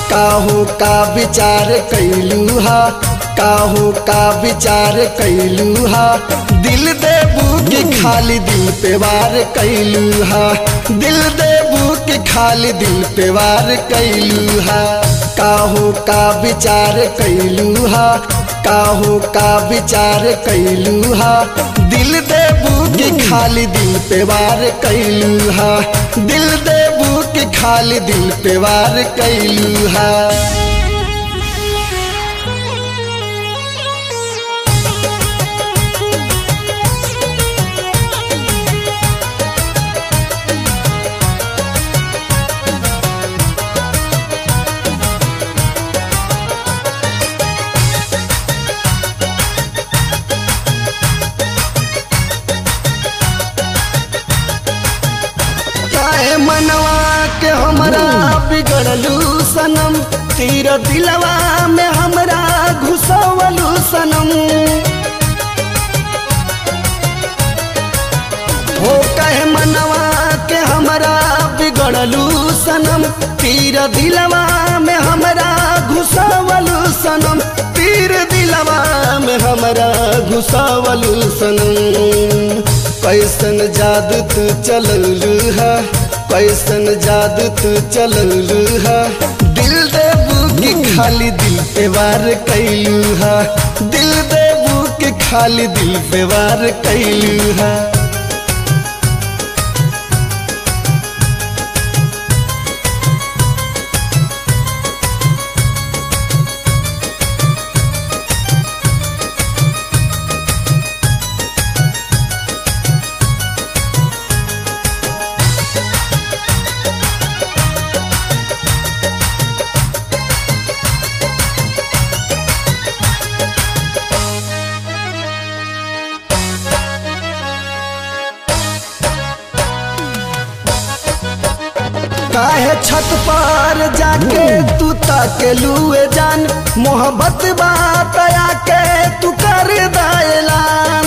काहो का विचार कैलू हा, काहो का विचार कैलू हा, दिल देबू के खाली दिल पे वार कैलू हा, दिल देबू के खाली दिल पे वार कैलू हा। काहो का विचार कैलू हा, काहो का विचार कैलू हा, दिल देबू के खाली दिल पे वार कैलू हा, दिल देबू के खाली दिल पे वार कैलू हा। मनवा के हमरा बिगड़लू सनम, तीर दिलवा में हमरा घुसवलू सनम। हो कहे मनवा के हमरा बिगड़लू सनम, तीर दिलवा में हमरा घुसवलू सनम, तीर दिलवा में हमरा घुसवलू सनम। कैसन जादू तू चललू है, कैसन जादू तू चललू है, दिल देबू के खाली दिल पे वार कैलू है, दिल देबू के खाली दिल पे वार कैलू है। काहे छत पर जाके तू ताकेलुए जान, मोहब्बत बात आके तू कर दायलान।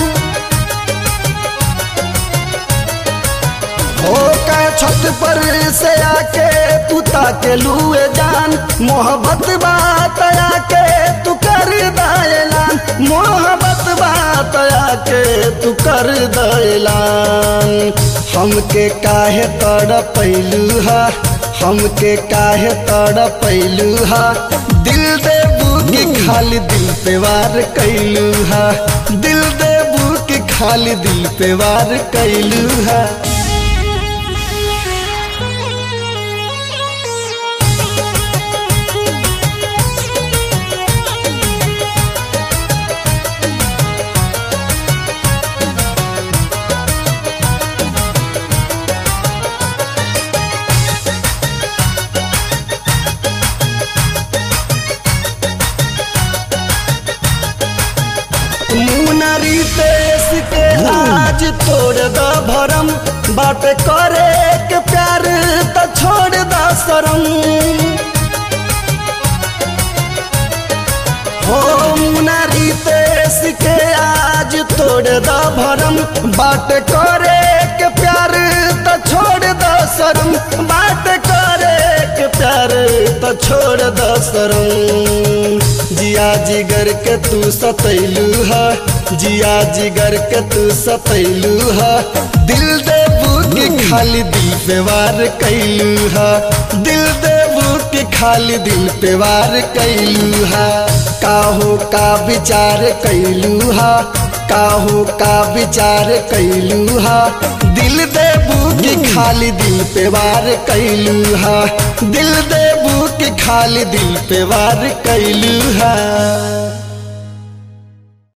हो काहे छत पर से आके तू ताकेलुए जान, मोहब्बत बात आके तू कर दायलान, मोहब्बत बात आके तू कर दायलान। हमके काहे तड़पैलू हा, हमके काहे तड़पैलू हा, दिल देबू के खाली दिल पे वार कैलू हा, दिल देबू के खाली दिल पे वार कैलू हा। मुनरी तेस के आज तोड़ द भरम, बात करे के प्यार त छोड़ द शरम। हो मुनरी तेस के आज तोड़ द भरम, बात करे के प्यार त छोड़ द शरम, बात करे के प्यार त छोड़ द शरम। जिया जिगर के तू सतैलू है, जिया जिगर के तू सतैलू है, दिल देबू के खाली दिल पे वार कैलू है, दिल देबू के खाली दिल पे वार कैलू है। काहो का विचार कैलू हा, काहो का विचार कैलू हा, दिल देबू के खाली दिल पे वार कैलू हा, दिल देबू के खाली दिल पे वार कैलू हा।